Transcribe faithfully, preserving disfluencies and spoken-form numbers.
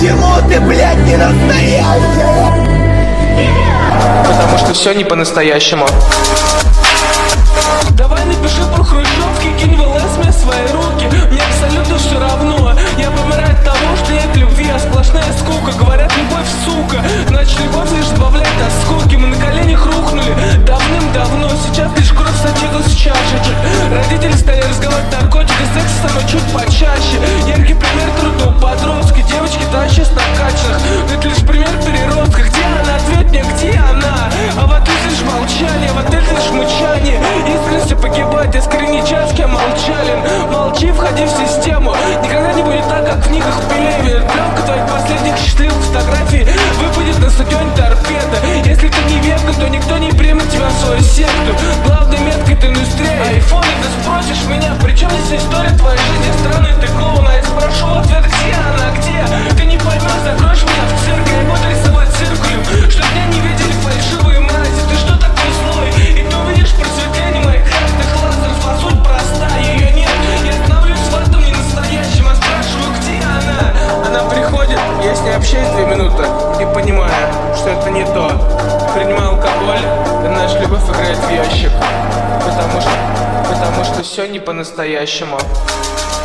Почему ты, блядь, не настоящая? Потому что все не по-настоящему. Давай напиши про хрущевки, кинь в ЛС мне свои руки. Мне абсолютно все равно. Я помираю от того, что нет любви, а сплошная скука. Говорят, любовь сука, значит любовь лишь добавляет от скуки. Мы на коленях рухнули давным-давно. Сейчас лишь кровь сочилась с чашечек. Родители стали разговаривать наркотики, секс со мной чуть почаще. Яркий пример трудного подростка. Девочки тащат накачанных. Это лишь пример переростка. Где она? Ответь мне, где она? А в ответ лишь молчание, в ответ лишь мычание. Искренность погибает, искренний час, я молчален. Молчи, входи в систему. Никогда не будет так, как в книгах Пелевина. Пленка твоих последних счастливых фотографий выпадет на стадионе торпеда. Если ты не вега, то никто не примет тебя в свою секту. Главной меткой ты индустрия. Айфон, и ты спросишь меня, при чем здесь история твоей жизни? Странный ты клоун, а я спрошу ответ, где она, где? Ты не поймешь, закроешь меня в цирке. Я буду рисовать циркулем, чтоб меня не видели фальшивые мрази. Ты что такой злой? И ты увидишь просветление моих красных лазеров. А суть проста, ее нет. Я становлюсь в этом не настоящем, а спрашиваю, где она? Она приходит, я с ней общаюсь две минуты и понимаю, что это не то. Принимаю алкоголь, и наша любовь играет в ящик. Потому что, потому что все не по-настоящему.